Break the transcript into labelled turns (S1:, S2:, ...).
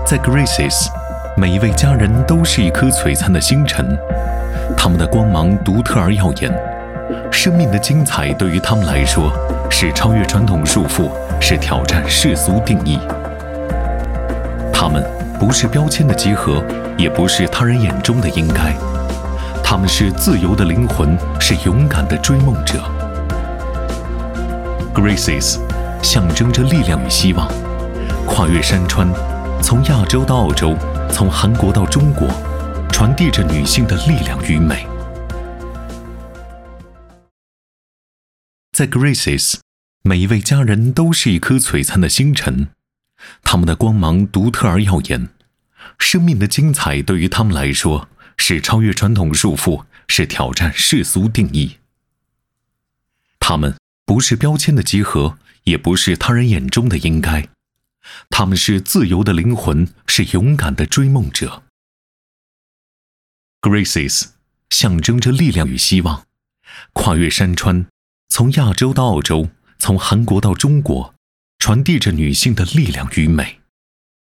S1: 在 Graces， 每一位家人都是一颗璀璨的星辰，他们的光芒独特而耀眼。生命的精彩对于他们来说，是超越传统束缚，是挑战世俗定义。他们不是标签的集合，也不是他人眼中的应该。他们是自由的灵魂，是勇敢的追梦者。Graces 象征着力量与希望，跨越山川，从亚洲到澳洲，从韩国到中国，传递着女性的力量与美。在 Graces， 每一位家人都是一颗璀璨的星辰，他们的光芒独特而耀眼。生命的精彩对于他们来说，是超越传统束缚，是挑战世俗定义。他们不是标签的集合，也不是他人眼中的应该。他们是自由的灵魂，是勇敢的追梦者。Graces 象征着力量与希望，跨越山川，从亚洲到澳洲，从韩国到中国，传递着女性的力量与美。